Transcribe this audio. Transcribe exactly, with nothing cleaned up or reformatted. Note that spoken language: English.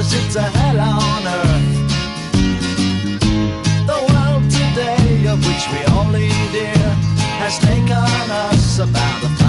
'cause it's a hell on earth. The world today, of which we all lead dear, has taken us about a